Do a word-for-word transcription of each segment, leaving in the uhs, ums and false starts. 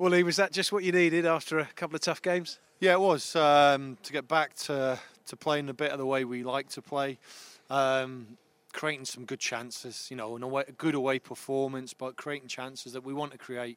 Well, Lee, was that just what you needed after a couple of tough games? Yeah, it was, um, to get back to, to playing a bit of the way we like to play, um, creating some good chances, you know, an away, a good away performance, but creating chances that we want to create.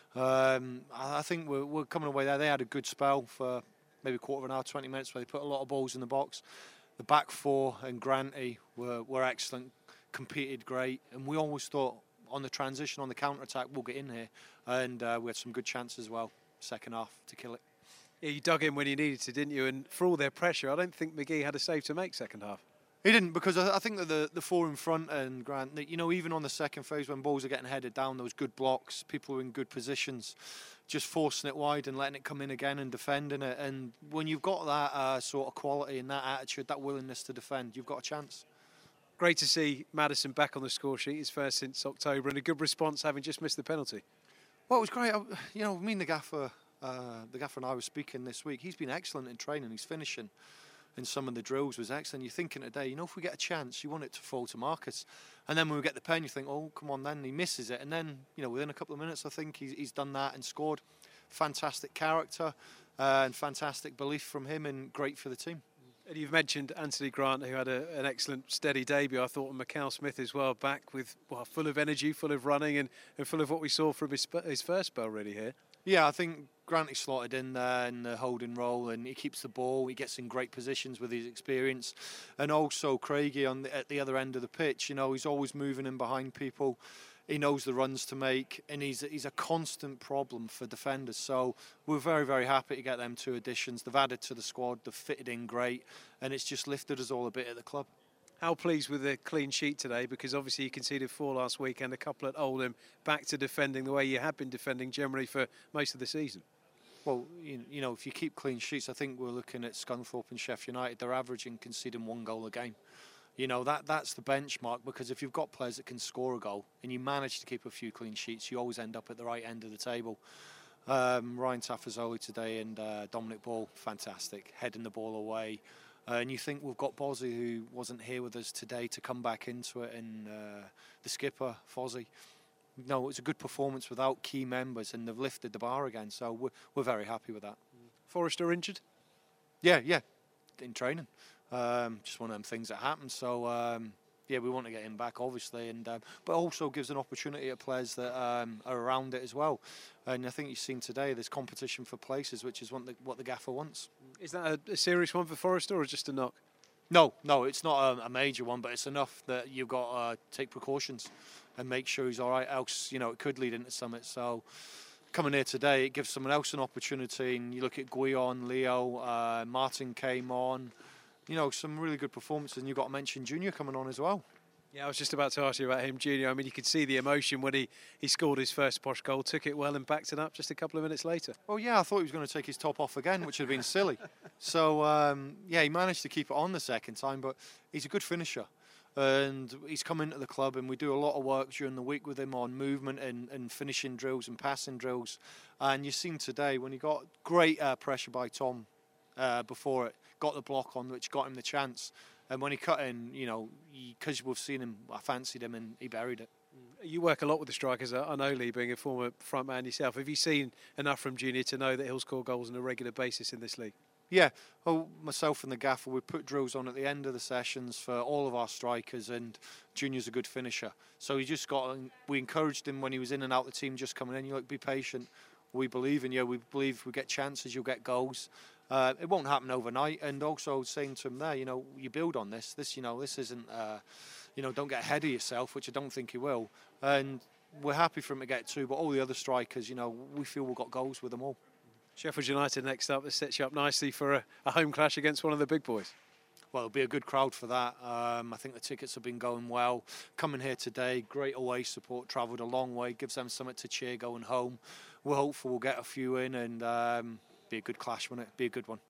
Um, I think we're, we're coming away there. They had a good spell for maybe a quarter of an hour, twenty minutes, where they put a lot of balls in the box. The back four and Granty were, were excellent, competed great, and we always thought on the transition, on the counter-attack, we'll get in here, and uh, we had some good chances as well, second half, to kill it. Yeah, you dug in when you needed to, didn't you? And for all their pressure, I don't think McGee had a save to make second half. He didn't, because I think that the, the four in front and Grant, you know, even on the second phase when balls are getting headed down, there was good blocks, people were in good positions, just forcing it wide and letting it come in again and defending it. And when you've got that uh, sort of quality and that attitude, that willingness to defend, you've got a chance. Great to see Maddison back on the score sheet, his first since October, and a good response having just missed the penalty. Well, it was great. I, you know, me and the gaffer, uh, the gaffer and I were speaking this week. He's been excellent in training. He's finishing. And some of the drills was excellent. You're thinking today, you know, if we get a chance, you want it to fall to Marcus. And then when we get the pen, you think, oh, come on then. He misses it. And then, you know, within a couple of minutes, I think he's, he's done that and scored. Fantastic character uh, and fantastic belief from him, and great for the team. And you've mentioned Anthony Grant, who had a, an excellent, steady debut, I thought, and Macau Smith as well, back with, well, full of energy, full of running, and, and full of what we saw from his, his first spell, really, here. Yeah, I think Grant is slotted in there in the holding role, and he keeps the ball. He gets in great positions with his experience. And also Craigie on the, at the other end of the pitch. You know, he's always moving in behind people. He knows the runs to make, and he's he's a constant problem for defenders. So we're very, very happy to get them two additions. They've added to the squad. They've fitted in great, and it's just lifted us all a bit at the club. How pleased with the clean sheet today? Because obviously you conceded four last week and a couple at Oldham. Back to defending the way you have been defending generally for most of the season. Well, you, you know, if you keep clean sheets, I think we're looking at Scunthorpe and Sheffield United. They're averaging conceding one goal a game. You know, that that's the benchmark, because if you've got players that can score a goal and you manage to keep a few clean sheets, you always end up at the right end of the table. Um, Ryan Tafazoli today and uh, Dominic Ball, fantastic, heading the ball away. Uh, and you think we've got Bozzy, who wasn't here with us today, to come back into it, and uh, the skipper, Fozzie. No, it was a good performance without key members, and they've lifted the bar again, so we're, we're very happy with that. Forrester injured? Yeah, yeah, in training. Um, just one of them things that happen, so um, yeah, we want to get him back, obviously, and um, but also gives an opportunity to players that um, are around it as well. And I think you've seen today there's competition for places, which is what the, what the gaffer wants. Is that a, a serious one for Forrester, or just a knock? No, no, it's not a, a major one, but it's enough that you've got to uh, take precautions and make sure he's all right. Else, you know, it could lead into Summit. So coming here today, it gives someone else an opportunity. And you look at Guion, Leo, uh, Martin came on. You know, some really good performances. And you've got to mention Junior coming on as well. Yeah, I was just about to ask you about him, Junior. I mean, you could see the emotion when he, he scored his first Posh goal, took it well and backed it up just a couple of minutes later. Well, yeah, I thought he was going to take his top off again, which would have been silly. So, um, yeah, he managed to keep it on the second time, but he's a good finisher. And he's come into the club, and we do a lot of work during the week with him on movement and, and finishing drills and passing drills. And you've seen today when he got great uh, pressure by Tom uh, before it, got the block on, which got him the chance. And when he cut in, you know, because we've seen him, I fancied him, and he buried it. You work a lot with the strikers. I know, Lee, being a former front man yourself. Have you seen enough from Junior to know that he'll score goals on a regular basis in this league? Yeah, well, myself and the gaffer, we put drills on at the end of the sessions for all of our strikers, and Junior's a good finisher. So he just got, we encouraged him when he was in and out the team, just coming in. You like, be patient. We believe in you. We believe if we get chances, you'll get goals. Uh, it won't happen overnight. And also saying to him there, you know, you build on this. This, you know, this isn't, uh, you know, don't get ahead of yourself, which I don't think he will. And we're happy for him to get two, but all the other strikers, you know, we feel we've got goals with them all. Sheffield United next up. This sets you up nicely for a, a home clash against one of the big boys. Well, it'll be a good crowd for that. Um, I think the tickets have been going well. Coming here today, great away support, travelled a long way, gives them something to cheer going home. We're hopeful we'll get a few in, and um, be a good clash, won't it? Be a good one.